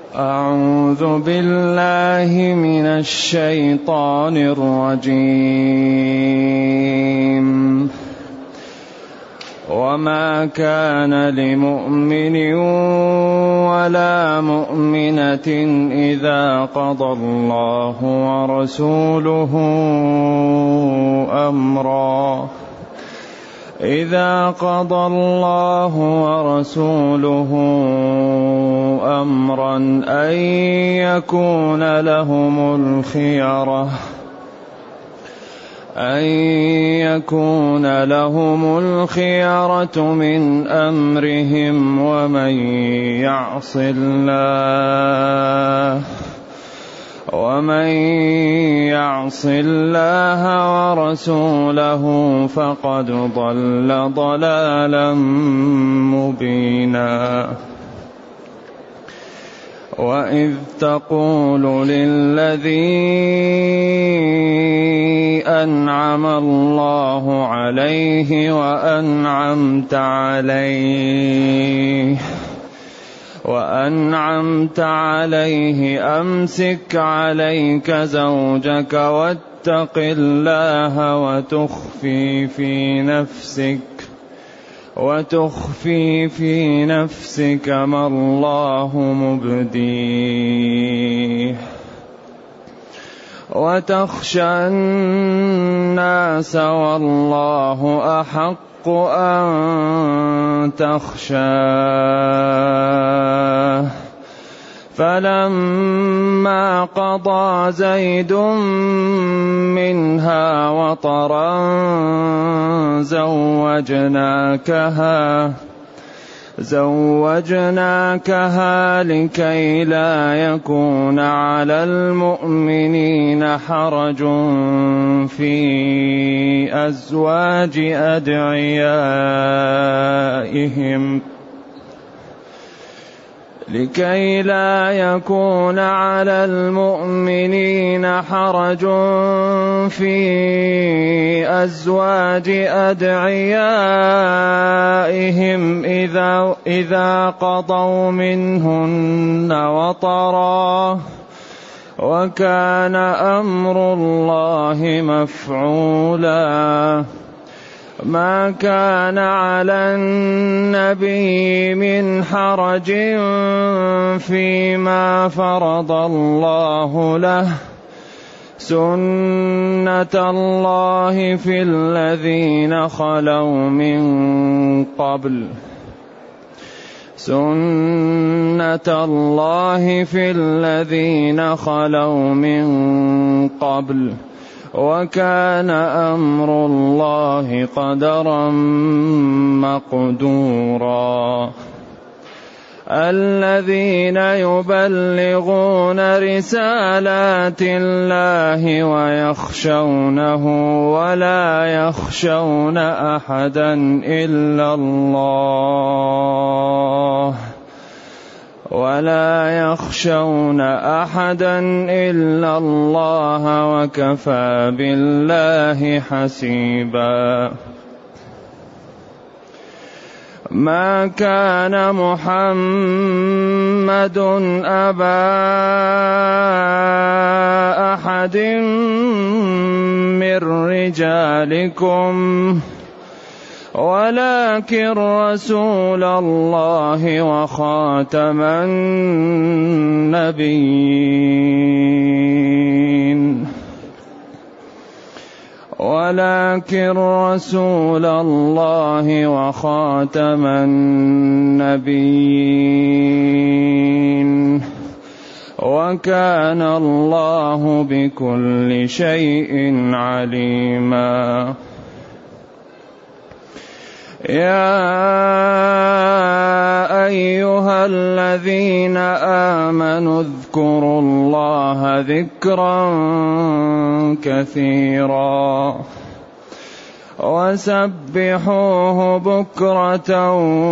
أعوذ بالله من الشيطان الرجيم. وما كان لمؤمن ولا مؤمنة إذا قضى الله ورسوله أمرا أن يكون لهم الخيرة من أمرهم، ومن يعص الله ورسوله فقد ضل ضلالا مبينا. وإذ تقول للذي أنعم الله عليه وأنعمت عليه أمسك عليك زوجك واتق الله وتخفي في نفسك ما الله مبديه وتخشى الناس والله أحق أن تخشاه. فلما قضى زيد منها وطرا زوجناكها لكي لا يكون على المؤمنين حرج في أزواج أدعيائهم إذا قضوا منهن وطرا، وكان أمر الله مفعولا. ما كان على النبي من حرج فيما فرض الله له، سنة الله في الذين خلوا من قبل وكان أمر الله قدرا مقدورا. الذين يبلغون رسالات الله ويخشونه ولا يخشون أحدا إلا الله وكفى بالله حسيبا. ما كان محمد أبا أحد من رجالكم ولكن رسول الله وخاتم النبيين وكان الله بكل شيء عليما. يا أيها الذين آمنوا اذكروا الله ذكرا كثيرا وسبحوه بكرة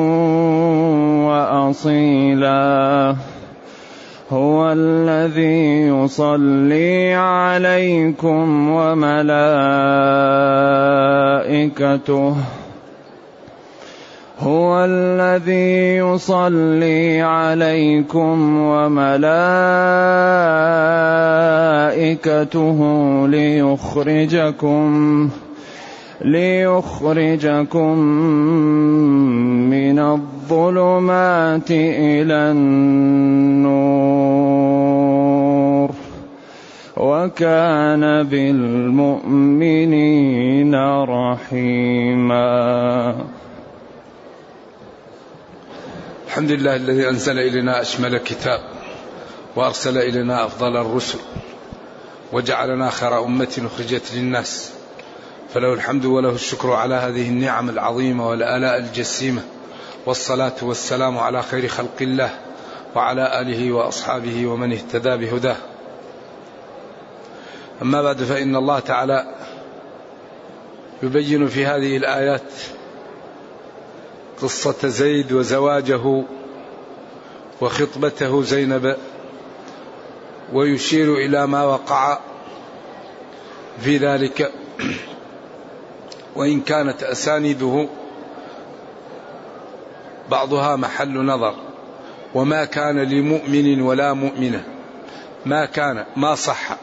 وأصيلا. هو الذي يصلي عليكم هو الذي يصلي عليكم وملائكته ليخرجكم من الظلمات إلى النور وكان بالمؤمنين رحيما. الحمد لله الذي أنزل إلينا أشمل كتاب وأرسل إلينا أفضل الرسل وجعلنا خير أمة أخرجت للناس، فله الحمد وله الشكر على هذه النعم العظيمة والآلاء الجسيمة، والصلاة والسلام على خير خلق الله وعلى آله وأصحابه ومن اهتدى بهداه. أما بعد، فإن الله تعالى يبين في هذه الآيات قصة زيد وزواجه وخطبته زينب، ويشير إلى ما وقع في ذلك، وإن كانت أسانيده بعضها محل نظر. وما كان لمؤمن ولا مؤمنة، ما صح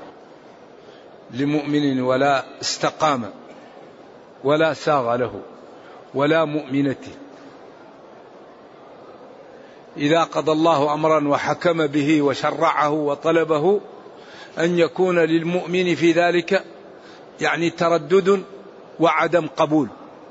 لمؤمن ولا استقام ولا ساغ له ولا مؤمنة إذا قضى الله أمرا وحكم به وشرعه وطلبه أن يكون للمؤمن في ذلك يعني تردد وعدم قبول.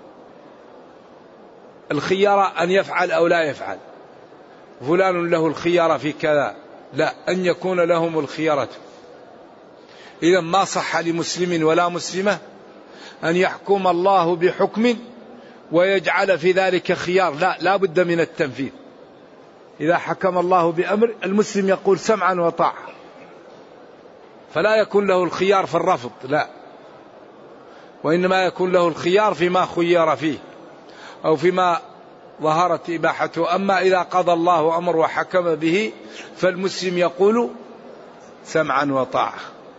الخيارة أن يفعل أو لا يفعل، فلان له الخيارة في كذا، لا، أن يكون لهم الخيارة. إذا ما صح لمسلم ولا مسلمة أن يحكم الله بحكم ويجعل في ذلك خيار، لا بد من التنفيذ. إذا حكم الله بأمر المسلم يقول سمعا وطاعة، فلا يكون له الخيار في الرفض، لا، وإنما يكون له الخيار فيما خير فيه أو فيما ظهرت إباحته. أما إذا قضى الله أمر وحكم به فالمسلم يقول سمعا وطاعة.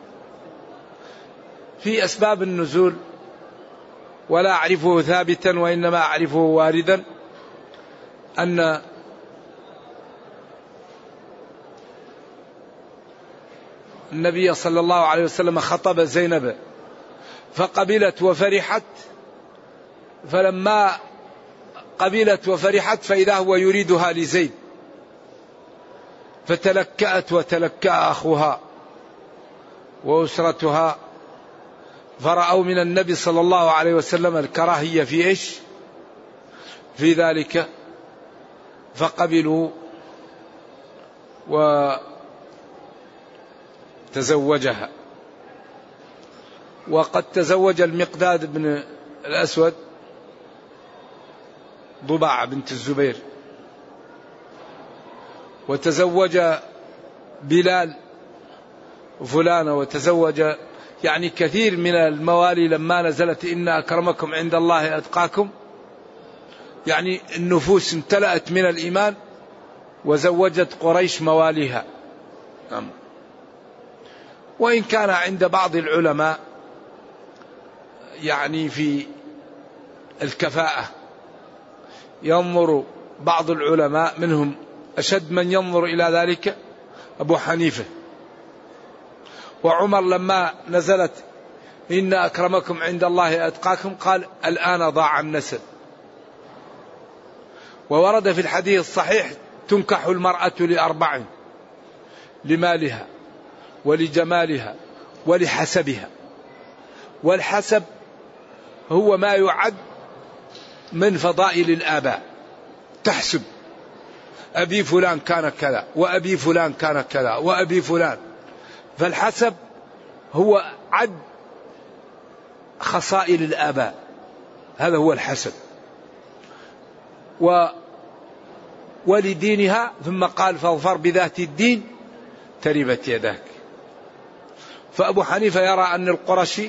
في أسباب النزول ولا أعرفه ثابتا وإنما أعرفه واردا، أن النبي صلى الله عليه وسلم خطب زينب فقبلت وفرحت، فلما قبلت وفرحت فإذا هو يريدها لزيد، فتلكأت وتلكأ أخوها وأسرتها، فرأوا من النبي صلى الله عليه وسلم الكراهية في إيش؟ في ذلك، فقبلوا وتزوجها. وقد تزوج المقداد بن الأسود ضباع بنت الزبير، وتزوج بلال فلانة، وتزوج يعني كثير من الموالي. لما نزلت إن أكرمكم عند الله أتقاكم، يعني النفوس امتلأت من الإيمان وزوجت قريش مواليها. وإن كان عند بعض العلماء يعني في الكفاءة ينظر بعض العلماء منهم أشد من ينظر إلى ذلك أبو حنيفة وعمر، لما نزلت إن أكرمكم عند الله أتقاكم قال الآن ضاع النسل. وورد في الحديث الصحيح تنكح المرأة لأربع: لمالها ولجمالها ولحسبها. والحسب هو ما يعد من فضائل الآباء، تحسب أبي فلان كان كذا وأبي فلان كان كذا وأبي فلان، فالحسب هو عد خصائل الآباء، هذا هو الحسب. ولدينها، ثم قال فاظفر بذات الدين تربت يداك. فأبو حنيفة يرى أن القرشي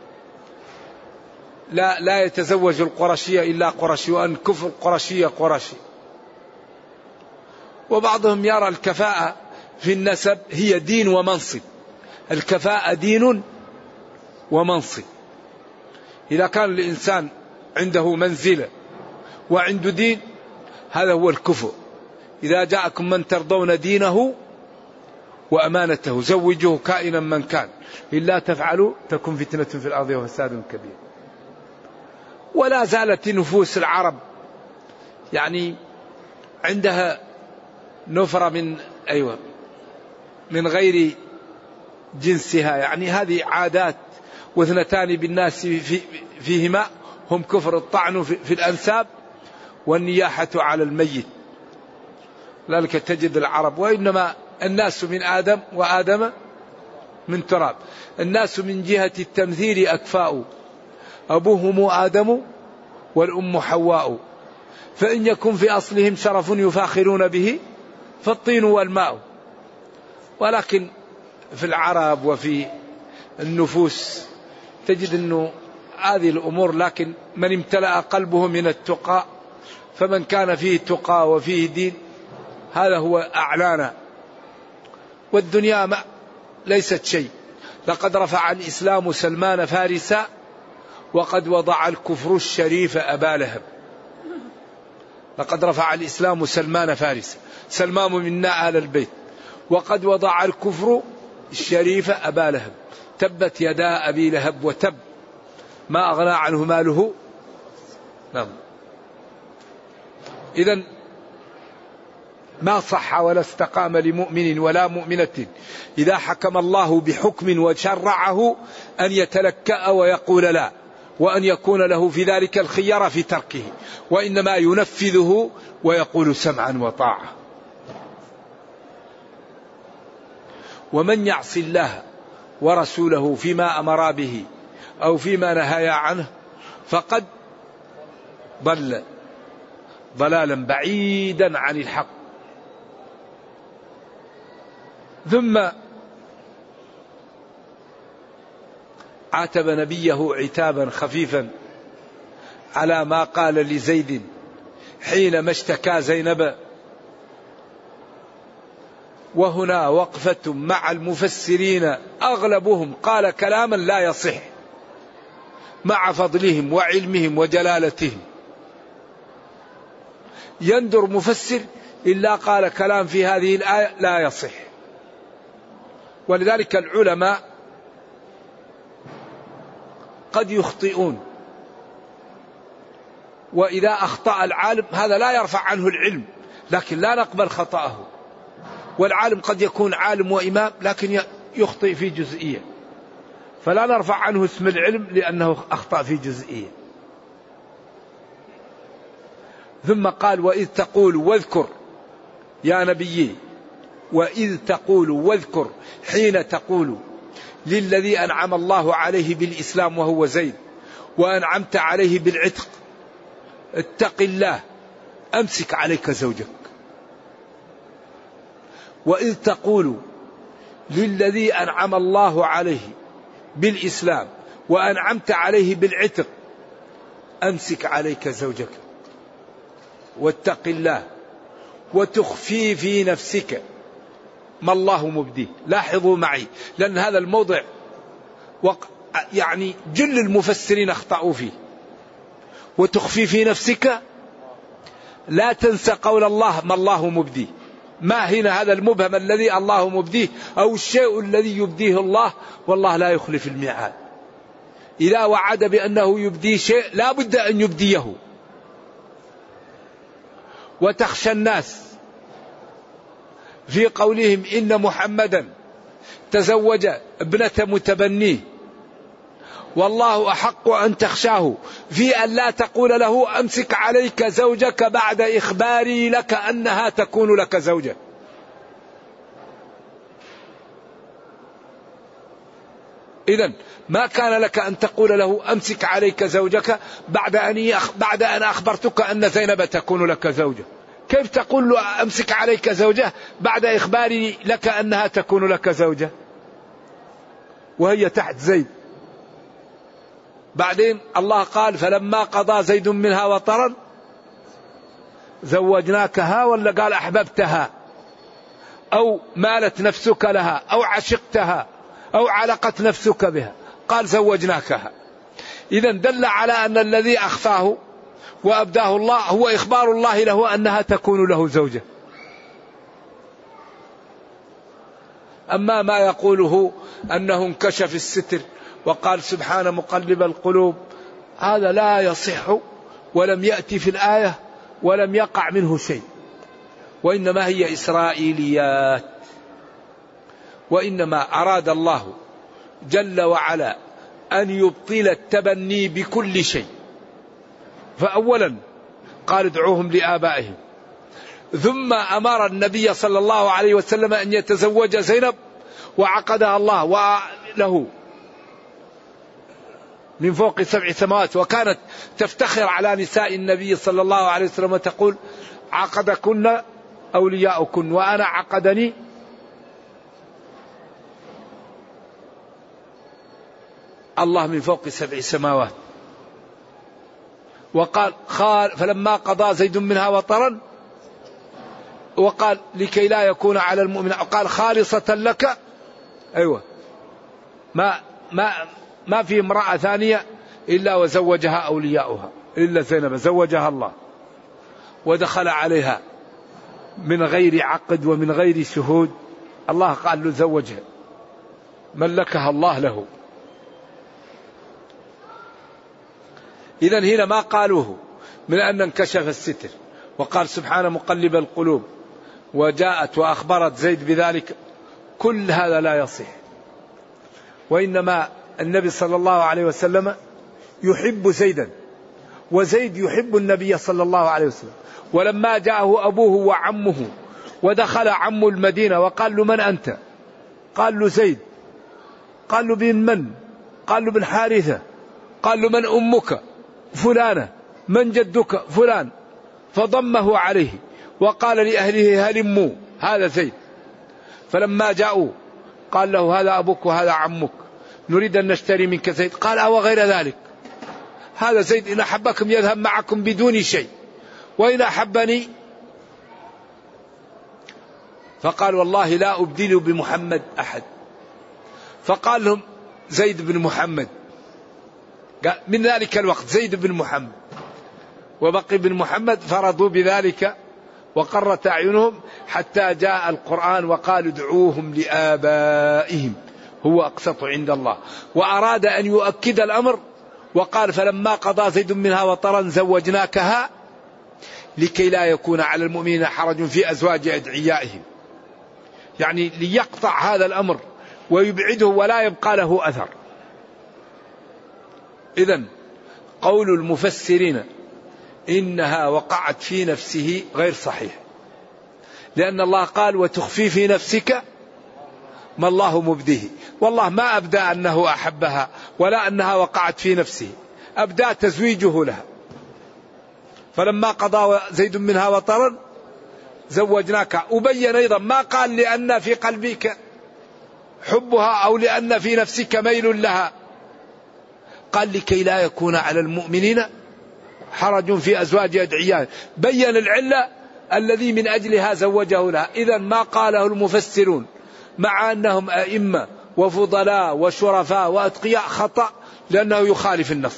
لا يتزوج القرشية إلا قرشي، وأن كفر القرشية قرشي. وبعضهم يرى الكفاءة في النسب هي دين ومنصب، الكفاءة دين ومنصب. إذا كان الإنسان عنده منزلة وعنده دين، هذا هو الكفر. إذا جاءكم من ترضون دينه وأمانته زوجوه كائنا من كان، إلا تفعلوا تكن فتنة في الأرض وفساد كبير. ولا زالت نفوس العرب يعني عندها نفرة من غير جنسها، يعني هذه عادات. واثنتان بالناس فيهما هم كفر: الطعن في الأنساب والنياحة على الميت. لذلك تجد العرب، وإنما الناس من آدم وآدم من تراب. الناس من جهة التمثيل أكفاء، أبوهم آدم والأم حواء، فإن يكن في أصلهم شرف يفاخرون به فالطين والماء. ولكن في العرب وفي النفوس تجد أنه هذه الأمور، لكن من امتلأ قلبه من التقى، فمن كان فيه تقى وفيه دين هذا هو أعلانا. والدنيا ليست شيء. لقد رفع الإسلام سلمان فارسا وقد وضع الكفر الشريف أبا لهب. لقد رفع الإسلام سلمان فارسا، سلمان منا آل البيت، وقد وضع الكفر الشريف أبا لهب. تبت يدا أبي لهب وتب، ما أغنى عنه ماله. نعم. إذن ما صح ولا استقام لمؤمن ولا مؤمنة إذا حكم الله بحكم وشرعه أن يتلكأ ويقول لا، وأن يكون له في ذلك الخيار في تركه، وإنما ينفذه ويقول سمعا وطاعة. ومن يعص الله ورسوله فيما أمر به أو فيما نهى عنه فقد ضل ضلالا بعيدا عن الحق. ثم عاتب نبيه عتابا خفيفا على ما قال لزيد حينما اشتكى زينب. وهنا وقفة مع المفسرين أغلبهم قال كلاما لا يصح مع فضلهم وعلمهم وجلالتهم. يندر مفسر إلا قال كلام في هذه الآية لا يصح. ولذلك العلماء قد يخطئون، وإذا أخطأ العالم هذا لا يرفع عنه العلم، لكن لا نقبل خطأه. والعالم قد يكون عالم وإمام لكن يخطئ في جزئية، فلا نرفع عنه اسم العلم لأنه أخطأ في جزئية. ثم قال وإذ تقول واذكر يا نبي، وإذ تقول واذكر حين تقول للذي أنعم الله عليه بالإسلام وهو زيد وأنعمت عليه بالعتق اتق الله أمسك عليك زوجك. وإذ تقول للذي أنعم الله عليه بالإسلام وأنعمت عليه بالعتق أمسك عليك زوجك واتق الله وتخفي في نفسك ما الله مبديه. لاحظوا معي لأن هذا الموضع يعني جل المفسرين اخطأوا فيه. وتخفي في نفسك، لا تنسى قول الله ما الله مبديه. ما هنا هذا المبهم الذي الله مبديه أو الشيء الذي يبديه الله، والله لا يخلف الميعاد. إذا وعد بأنه يبدي شيء لا بد أن يبديه. وتخشى الناس في قولهم إن محمدا تزوج ابنة متبنيه، والله أحق أن تخشاه في أن لا تقول له أمسك عليك زوجك بعد إخباري لك أنها تكون لك زوجة. إذن ما كان لك أن تقول له أمسك عليك زوجك بعد أن أخبرتك أن زينب تكون لك زوجة. كيف تقول له أمسك عليك زوجة بعد إخباري لك أنها تكون لك زوجة وهي تحت زيد؟ بعدين الله قال فلما قضى زيد منها وطرا زوجناكها، ولا قال أحببتها أو مالت نفسك لها أو عشقتها أو علقت نفسك بها؟ قال زوجناكها. إذن دل على أن الذي أخفاه وأبداه الله هو إخبار الله له أنها تكون له زوجة. أما ما يقوله أنه انكشف الستر وقال سبحان مقلب القلوب، هذا لا يصح ولم يأتي في الآية ولم يقع منه شيء، وإنما هي إسرائيليات. وإنما أراد الله جل وعلا أن يبطل التبني بكل شيء. فأولا قال ادعوهم لآبائهم، ثم أمر النبي صلى الله عليه وسلم أن يتزوج زينب وعقدها الله له من فوق 7 سماوات، وكانت تفتخر على نساء النبي صلى الله عليه وسلم وتقول عقدكن أولياؤكن وأنا عقدني الله من فوق 7 سماوات. وقال فلما قضى زيد منها وطرا، وقال لكي لا يكون على المؤمن، قال خالصة لك. أيوة، ما في امرأة ثانية إلا وزوجها أولياؤها إلا زينب، زوجها الله ودخل عليها من غير عقد ومن غير شهود. الله قال له زوجها، ملكها الله له. إذن هنا ما قالوه من أن انكشف الستر وقال سبحان مقلب القلوب وجاءت وأخبرت زيد بذلك، كل هذا لا يصح. وإنما النبي صلى الله عليه وسلم يحب زيدا وزيد يحب النبي صلى الله عليه وسلم. ولما جاءه أبوه وعمه ودخل عم المدينة وقال له من أنت؟ قال له زيد. قال له بن من؟ قال له بن حارثة. قال له من أمك؟ فلانة. من جدك؟ فلان. فضمه عليه وقال لأهله هلموا، هذا زيد. فلما جاءوا قال له هذا أبوك وهذا عمك، نريد أن نشتري منك زيد. قال أو غير ذلك، هذا زيد إن أحبكم يذهب معكم بدون شيء، وإن أحبني. فقال والله لا أبدل بمحمد أحد. فقال لهم زيد بن محمد. من ذلك الوقت زيد بن محمد وبقي بن محمد، فرضوا بذلك وقرت أعينهم حتى جاء القرآن وقال ادعوهم لآبائهم هو أقسط عند الله. وأراد أن يؤكد الأمر وقال فلما قضى زيد منها وطرا زوجناكها لكي لا يكون على المؤمنين حرج في أزواج أدعيائهم، يعني ليقطع هذا الأمر ويبعده ولا يبقى له أثر. إذن قول المفسرين إنها وقعت في نفسه غير صحيح، لأن الله قال وتخفي في نفسك ما الله مبديه. والله ما أبدى أنه أحبها ولا أنها وقعت في نفسه، أبدى تزويجه لها. فلما قضى زيد منها وطرا زوجناك. أبين أيضا ما قال لأن في قلبك حبها أو لأن في نفسك ميل لها، قال لكي لا يكون على المؤمنين حرج في أزواج أدعيائهم، بين العلة الذي من أجلها زوجه لها. إذن ما قاله المفسرون مع أنهم أئمة وفضلاء وشرفاء وأتقياء خطأ، لأنه يخالف النص،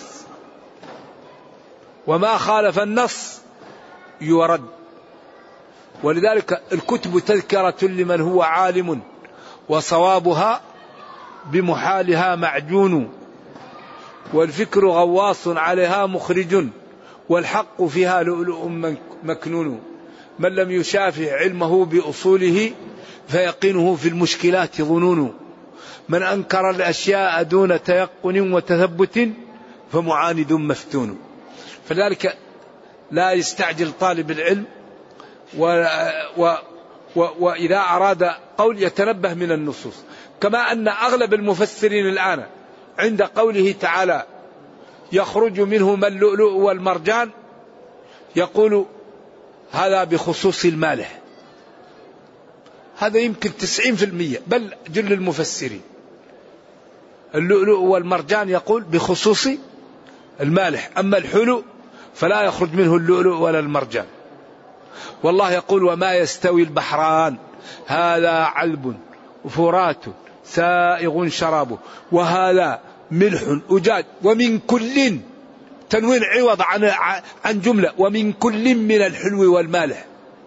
وما خالف النص يرد. ولذلك الكتب تذكرة لمن هو عالم، وصوابها بمحالها معجون، والفكر غواص عليها مخرج، والحق فيها لؤلؤ مكنون. من لم يشافه علمه بأصوله فيقينه في المشكلات ظنون. من أنكر الأشياء دون تيقن وتثبت فمعاند مفتون. فذلك لا يستعجل طالب العلم، وإذا أراد قول يتنبه من النصوص. كما أن أغلب المفسرين الآن عند قوله تعالى يخرج منهما اللؤلؤ والمرجان يقول هذا بخصوص المالح. هذا يمكن 90% بل جل المفسرين. اللؤلؤ والمرجان يقول بخصوص المالح، أما الحلو فلا يخرج منه اللؤلؤ ولا المرجان. والله يقول وما يستوي البحران هذا علب فرات سائغ شرابه وهذا ملح أجاج ومن كل تنوين عوض عن جملة. ومن كل من الحلو والمالح،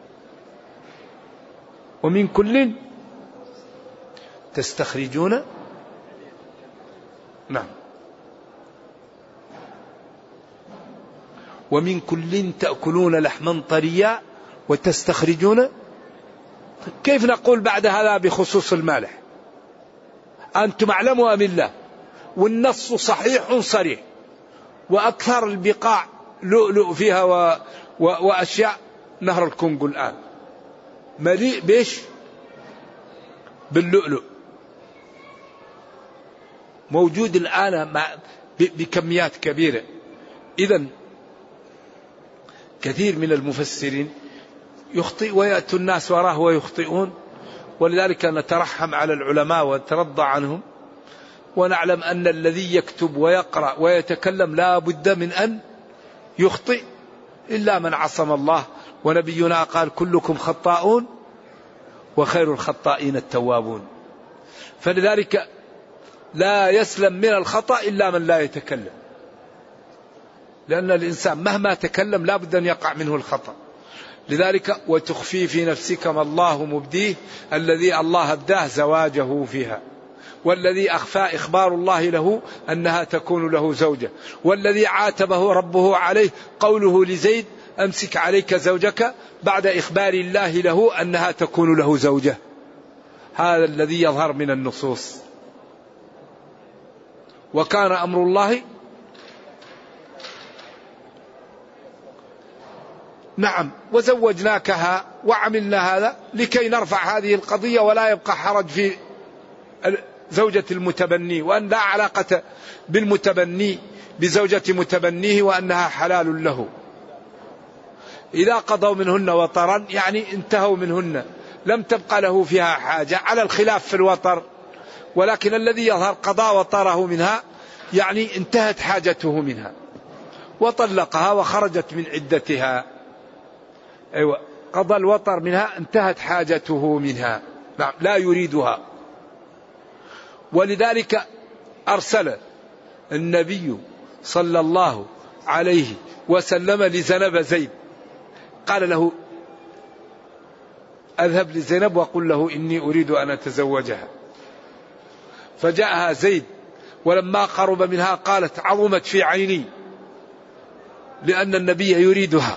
ومن كل تستخرجون. نعم. ومن كل تأكلون لحما طريا وتستخرجون. كيف نقول بعد هذا بخصوص المالح؟ أنتم أعلموا أم الله؟ والنص صحيح صريح، وأكثر البقاع لؤلؤ فيها وأشياء. نهر الكونغو الآن مليء بيش؟ باللؤلؤ، موجود الآن بكميات كبيرة. إذن كثير من المفسرين يخطئ ويأتي الناس وراه ويخطئون، ولذلك نترحم على العلماء ونترضى عنهم، ونعلم أن الذي يكتب ويقرأ ويتكلم لا بد من أن يخطئ إلا من عصم الله. ونبينا قال كلكم خطاؤون وخير الخطائين التوابون. فلذلك لا يسلم من الخطأ إلا من لا يتكلم، لأن الإنسان مهما تكلم لا بد أن يقع منه الخطأ. لذلك وتخفي في نفسك ما الله مبديه، الذي الله أبداه زواجه فيها، والذي أخفى إخبار الله له أنها تكون له زوجة، والذي عاتبه ربه عليه قوله لزيد أمسك عليك زوجك بعد إخبار الله له أنها تكون له زوجة. هذا الذي يظهر من النصوص. وكان أمر الله نعم. وزوجناكها وعملنا هذا لكي نرفع هذه القضية ولا يبقى حرج في زوجة المتبني، وأن لا علاقة بالمتبني بزوجة متبنيه، وأنها حلال له. إذا قضوا منهن وطرا يعني انتهوا منهن، لم تبقى له فيها حاجة، على الخلاف في الوطر، ولكن الذي يظهر قضى وطره منها يعني انتهت حاجته منها، وطلقها وخرجت من عدتها. أيوة، قضى الوطر منها انتهت حاجته منها، نعم، لا يريدها. ولذلك أرسل النبي صلى الله عليه وسلم لزنب زيد، قال له أذهب لزينب وقل له إني أريد أن أتزوجها. فجاءها زيد، ولما قرب منها قالت عظمت في عيني، لأن النبي يريدها،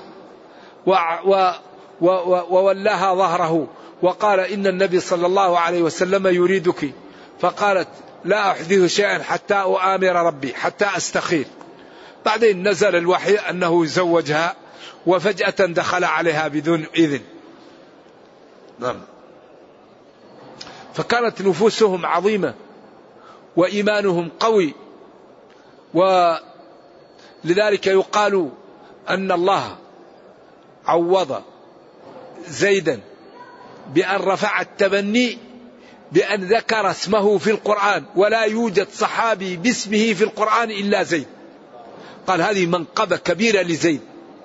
وولاها ظهره وقال إن النبي صلى الله عليه وسلم يريدك. فقالت لا أحدث شيئا حتى أؤامر ربي، حتى أستخير. بعدين نزل الوحي أنه يزوجها، وفجأة دخل عليها بدون إذن. نعم. فكانت نفوسهم عظيمة وإيمانهم قوي، ولذلك يقال أن الله عوض زيدا بأن رفع التبني بأن ذكر اسمه في القرآن، ولا يوجد صحابي باسمه في القرآن إلا زيد. قال هذه منقبة كبيرة لزيد.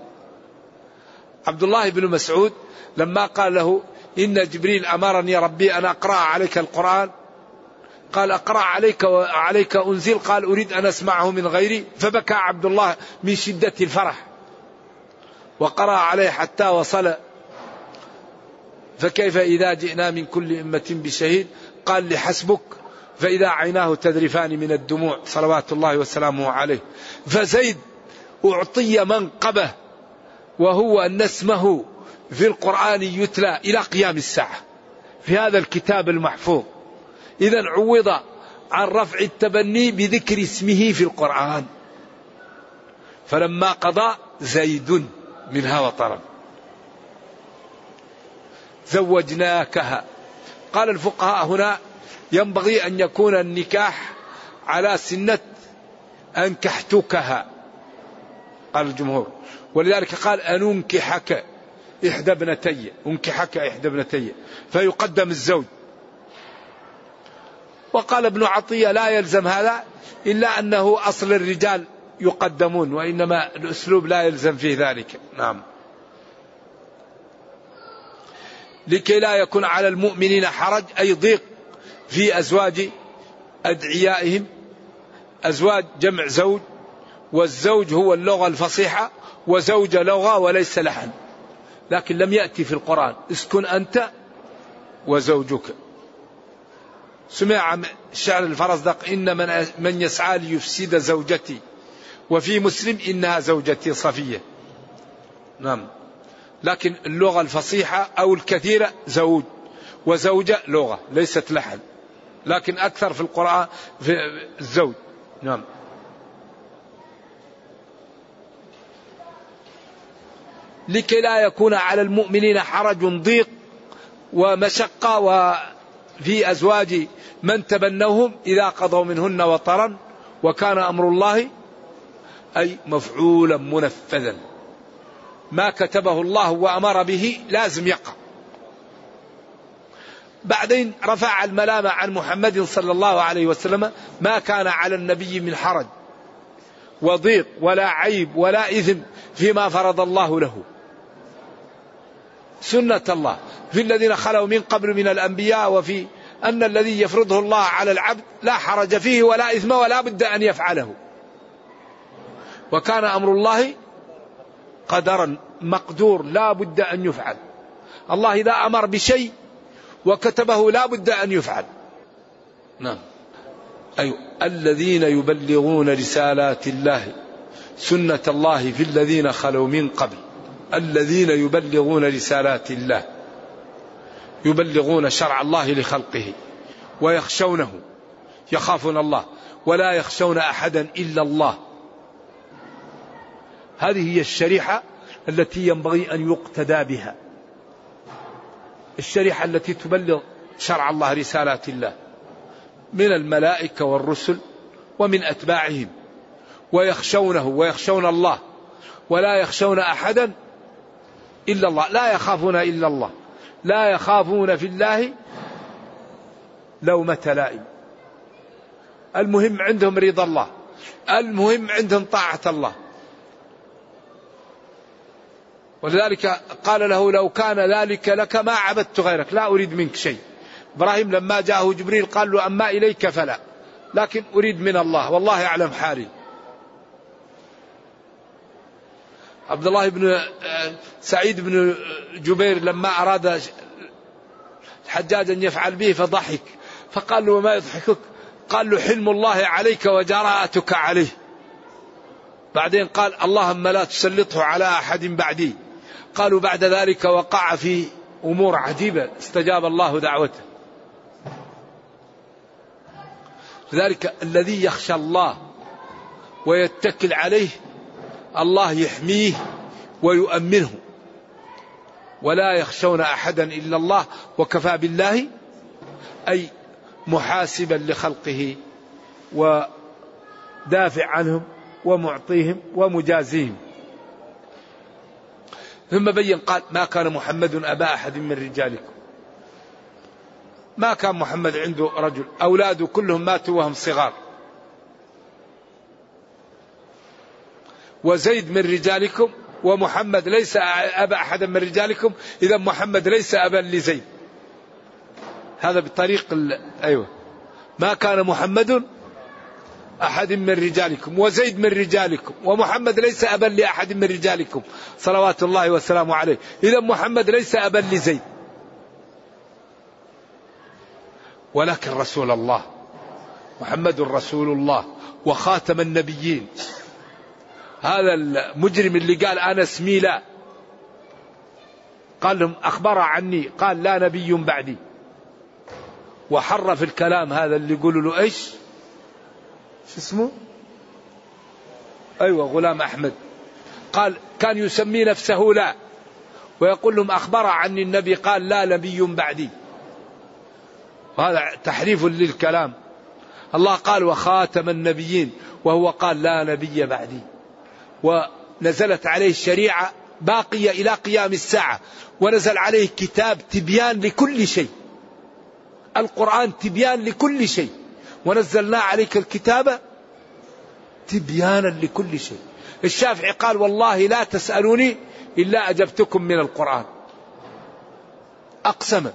عبد الله بن مسعود لما قال له إن جبريل أمرني ربي أن أقرأ عليك القرآن، قال أقرأ عليك وعليك أنزل، قال أريد أن أسمعه من غيري، فبكى عبد الله من شدة الفرح وقرأ عليه حتى وصل فكيف إذا جئنا من كل أمة بشهيد، قال لحسبك، فإذا عيناه تذرفان من الدموع صلوات الله وسلامه عليه. فزيد أعطي منقبة، وهو أن اسمه في القرآن يتلى إلى قيام الساعة في هذا الكتاب المحفوظ. إذا عوض عن رفع التبني بذكر اسمه في القرآن. فلما قضى زيد منها وطرا زوجناكها. قال الفقهاء هنا ينبغي أن يكون النكاح على سنة أنكحتكها، قال الجمهور، ولذلك قال أننكحك إحدى ابنتي، أنكحك إحدى ابنتي، فيقدم الزوج. وقال ابن عطية لا يلزم هذا، إلا أنه أصل الرجال يقدمون، وإنما الأسلوب لا يلزم فيه ذلك. نعم. لكي لا يكون على المؤمنين حرج، أي ضيق في أزواج أدعيائهم، أزواج جمع زوج، والزوج هو اللغة الفصيحة، وزوجة لغة وليس لحن، لكن لم يأتي في القرآن اسكن أنت وزوجك. سمع شعر الفرزدق إن من يسعى ليفسد زوجتي، وفي مسلم إنها زوجتي صفية. نعم، لكن اللغة الفصيحة أو الكثيرة زوج، وزوجة لغة ليست لحن، لكن أكثر في القرآن في الزوج. نعم. لكي لا يكون على المؤمنين حرج ضيق ومشقة وفي أزواج من تبنوهم إذا قضوا منهن وطرا، وكان أمر الله أي مفعولا منفذا، ما كتبه الله وأمر به لازم يقع. بعدين رفع الملامة عن محمد صلى الله عليه وسلم، ما كان على النبي من حرج وضيق ولا عيب ولا إثم فيما فرض الله له، سنة الله في الذين خلوا من قبل من الأنبياء، وفي أن الذي يفرضه الله على العبد لا حرج فيه ولا إثم ولا بد أن يفعله، وكان أمر الله قدرا مقدور لا بد أن يفعل. الله إذا أمر بشيء وكتبه لا بد أن يفعل. نعم. أيوة. الذين يبلغون رسالات الله سنة الله في الذين خلوا من قبل. الذين يبلغون رسالات الله، يبلغون شرع الله لخلقه ويخشونه، يخافون الله ولا يخشون أحدا إلا الله. هذه هي الشريعة التي ينبغي أن يقتدى بها، الشريعة التي تبلغ شرع الله رسالات الله من الملائكة والرسل ومن أتباعهم، ويخشونه ويخشون الله ولا يخشون أحدا إلا الله، لا يخافون إلا الله، لا يخافون في الله لومة لائم. المهم عندهم رضا الله، المهم عندهم طاعة الله. ولذلك قال له لو كان ذلك لك ما عبدت غيرك، لا أريد منك شيء. إبراهيم لما جاءه جبريل قال له أما إليك فلا، لكن أريد من الله والله يعلم حالي. عبد الله بن سعيد بن جبير لما أراد الحجاج أن يفعل به فضحك، فقال له ما يضحكك؟ قال له حلم الله عليك وجراءتك عليه. بعدين قال اللهم لا تسلطه على أحد بعدي. قالوا بعد ذلك وقع في أمور عجيبة استجاب الله دعوته. لذلك الذي يخشى الله ويتكل عليه الله يحميه ويؤمنه، ولا يخشون أحدا إلا الله وكفى بالله أي محاسبا لخلقه ودافع عنهم ومعطيهم ومجازيهم. ثم بين قال ما كان محمد أبا أحد من رجالكم، ما كان محمد عنده رجل، أولاده كلهم ماتوا وهم صغار. وزيد من رجالكم ومحمد ليس أبا أحد من رجالكم، إذا محمد ليس أبا لزيد. هذا بطريق أيوة. ما كان محمد أحد من رجالكم وزيد من رجالكم ومحمد ليس أبا لأحد من رجالكم صلوات الله وسلامه عليه، إذا محمد ليس أبا لزيد، ولكن رسول الله محمد رسول الله وخاتم النبيين. هذا المجرم اللي قال أنا اسمي لا، قال لهم أخبر عني، قال لا نبي بعدي، وحرف الكلام. هذا اللي يقولوا له إيش شو اسمه أيوة غلام أحمد، قال كان يسمي نفسه لا، ويقول لهم أخبر عني النبي قال لا نبي بعدي. وهذا تحريف للكلام. الله قال وخاتم النبيين، وهو قال لا نبي بعدي. ونزلت عليه الشريعة باقية إلى قيام الساعة، ونزل عليه كتاب تبيان لكل شيء، القرآن تبيان لكل شيء، ونزلنا عليك الكتاب تبيانا لكل شيء. الشافعي قال والله لا تسألوني إلا أجبتكم من القرآن، أقسم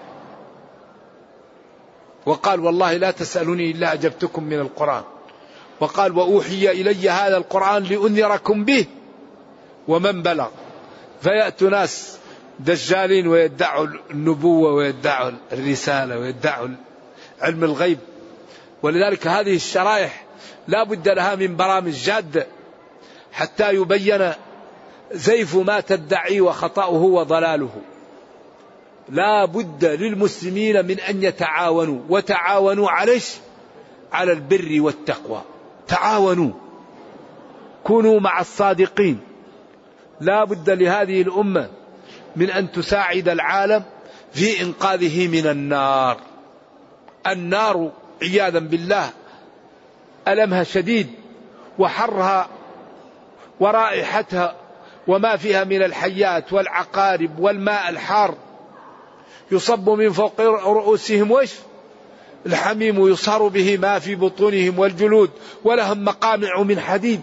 وقال والله لا تسألوني إلا أجبتكم من القرآن. وقال وأوحي إلي هذا القرآن لأنذركم به ومن بلغ. فيأتوا ناس دجالين ويدعوا النبوة ويدعوا الرسالة ويدعوا علم الغيب. ولذلك هذه الشرائح لا بد لها من برامج جادة حتى يبين زيف ما تدعي وخطأه وضلاله. لا بد للمسلمين من أن يتعاونوا، وتعاونوا على البر والتقوى. تعاونوا، كونوا مع الصادقين. لا بد لهذه الأمة من أن تساعد العالم في إنقاذه من النار. النار عياذا بالله ألمها شديد، وحرها ورائحتها وما فيها من الحيات والعقارب والماء الحار يصب من فوق رؤوسهم الحميم يصهر به ما في بطونهم والجلود، ولهم مقامع من حديد.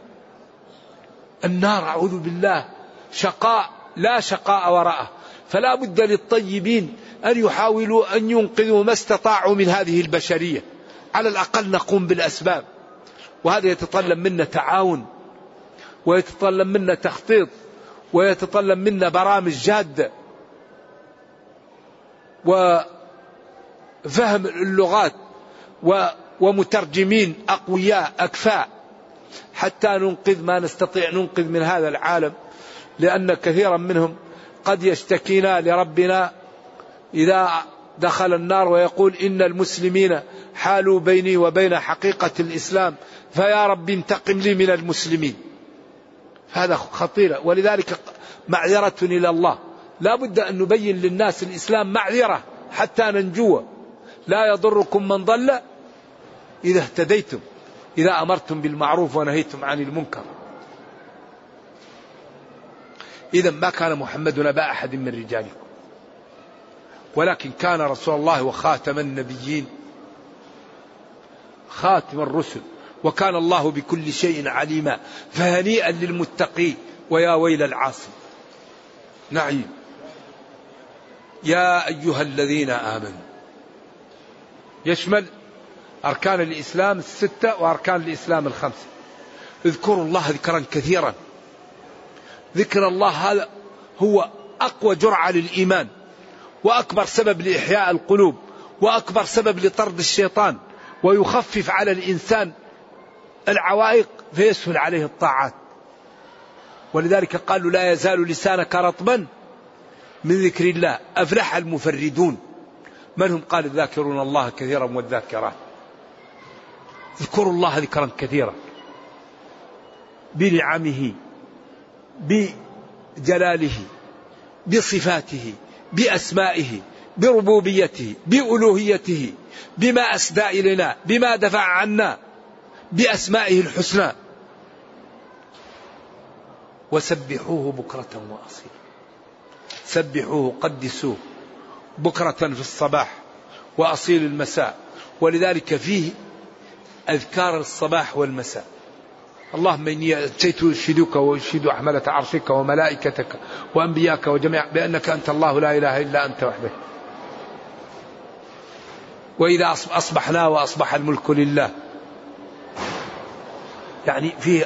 النار أعوذ بالله شقاء لا شقاء وراءه. فلا بد للطيبين أن يحاولوا أن ينقذوا ما استطاعوا من هذه البشرية، على الأقل نقوم بالأسباب. وهذا يتطلب منا تعاون، ويتطلب منا تخطيط، ويتطلب منا برامج جادة وفهم اللغات ومترجمين أقوياء أكفاء حتى ننقذ ما نستطيع ننقذ من هذا العالم. لأن كثيرا منهم قد يشتكينا لربنا إذا دخل النار ويقول إن المسلمين حالوا بيني وبين حقيقة الإسلام فيا رب انتقم لي من المسلمين. هذا خطير. ولذلك معذرة إلى الله، لا بد أن نبين للناس الإسلام معذرة حتى ننجو. لا يضركم من ضل إذا اهتديتم، إذا أمرتم بالمعروف ونهيتم عن المنكر. إذا ما كان محمد أبا أحد من رجالكم، ولكن كان رسول الله وخاتم النبيين خاتم الرسل، وكان الله بكل شيء عليما. فهنيئا للمتقين ويا ويل العاصي. نعم. يا أيها الذين آمنوا يشمل أركان الإسلام 6 وأركان الإسلام 5. اذكروا الله ذكرا كثيرا. ذكر الله هذا هو أقوى جرعة للإيمان، وأكبر سبب لإحياء القلوب، وأكبر سبب لطرد الشيطان، ويخفف على الإنسان العوائق فيسهل عليه الطاعات. ولذلك قالوا لا يزال لسانك رطبا من ذكر الله. أفلح المفردون. من هم؟ قال الذاكرون الله كثيرا والذاكرات. اذكروا الله ذكرا كثيرا بنعمه، بجلاله، بصفاته، بأسمائه، بربوبيته، بألوهيته، بما أسدى إلينا، بما دفع عنا، بأسمائه الحسنى. وسبحوه بكرة وأصيلا. سبحوه قدسوه بكرة في الصباح وأصيل المساء. ولذلك فيه أذكار الصباح والمساء. اللهم إني أتيت أشهدك وأشهد أحملة عرشك وملائكتك وأنبياك وجميع بأنك أنت الله لا إله إلا أنت وحدك. وإذا أصبحنا وأصبح الملك لله. يعني فيه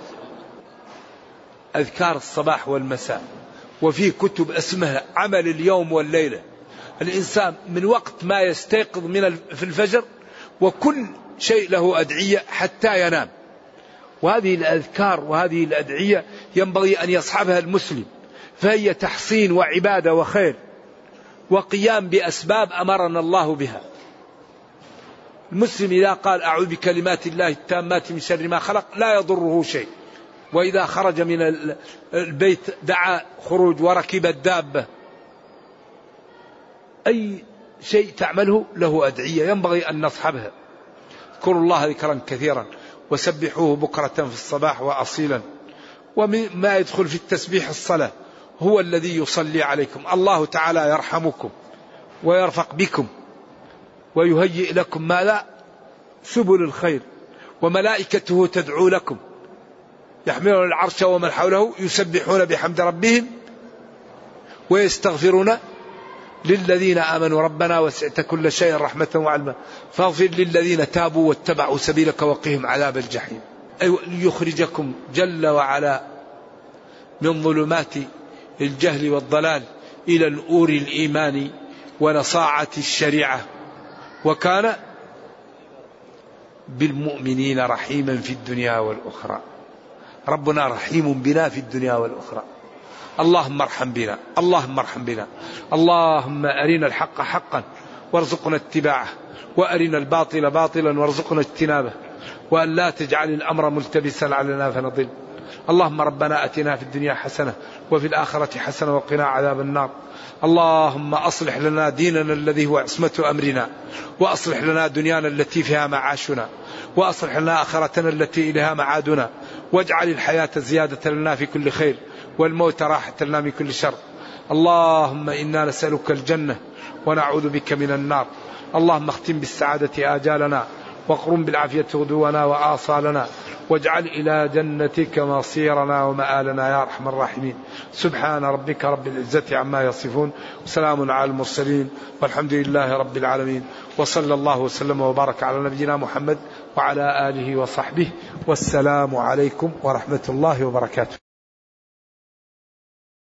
أذكار الصباح والمساء. وفيه كتب اسمها عمل اليوم والليلة. الإنسان من وقت ما يستيقظ في الفجر وكل شيء له أدعية حتى ينام. وهذه الأذكار وهذه الأدعية ينبغي أن يصحبها المسلم، فهي تحصين وعبادة وخير وقيام بأسباب أمرنا الله بها. المسلم إذا قال أعوذ بكلمات الله التامات من شر ما خلق لا يضره شيء. وإذا خرج من البيت دعا خروج وركب الدابة. أي شيء تعمله له أدعية ينبغي أن نصحبها. اذكروا الله ذكرا كثيرا وسبحوه بكرة في الصباح وأصيلا. وما يدخل في التسبيح الصلاة. هو الذي يصلي عليكم. الله تعالى يرحمكم ويرفق بكم ويهيئ لكم ماذا؟ سبل الخير. وملائكته تدعو لكم يحملون العرش ومن حوله يسبحون بحمد ربهم ويستغفرون للذين آمنوا ربنا وسعت كل شيء رحمة وعلما فاغفر للذين تابوا واتبعوا سبيلك وقهم عذاب الجحيم. أي ليخرجكم جل وعلا من ظلمات الجهل والضلال إلى نور الإيمان ونصاعة الشريعة، وكان بالمؤمنين رحيما في الدنيا والأخرى. ربنا رحيم بنا في الدنيا والأخرى. اللهم ارحم بنا، اللهم ارحم بنا، اللهم أرنا الحق حقا وارزقنا اتباعه، وأرنا الباطل باطلا وارزقنا اجتنابه، وأن لا تجعل الأمر ملتبسا علينا فنضل. اللهم ربنا أتنا في الدنيا حسنة وفي الآخرة حسنة وقنا عذاب النار. اللهم أصلح لنا ديننا الذي هو عصمة أمرنا، وأصلح لنا دنيانا التي فيها معاشنا، وأصلح لنا آخرتنا التي إليها معادنا، واجعل الحياة زيادة لنا في كل خير والموت راحة لنا من كل شر. اللهم إنا نسألك الجنة ونعوذ بك من النار. اللهم اختم بالسعادة آجالنا، واقرم بالعافية غدونا وآصالنا، واجعل إلى جنتك مصيرنا ومآلنا يا أرحم الراحمين. سبحان ربك رب العزة عما يصفون، وسلام على المرسلين، والحمد لله رب العالمين، وصلى الله وسلم وبارك على نبينا محمد وعلى آله وصحبه، والسلام عليكم ورحمة الله وبركاته.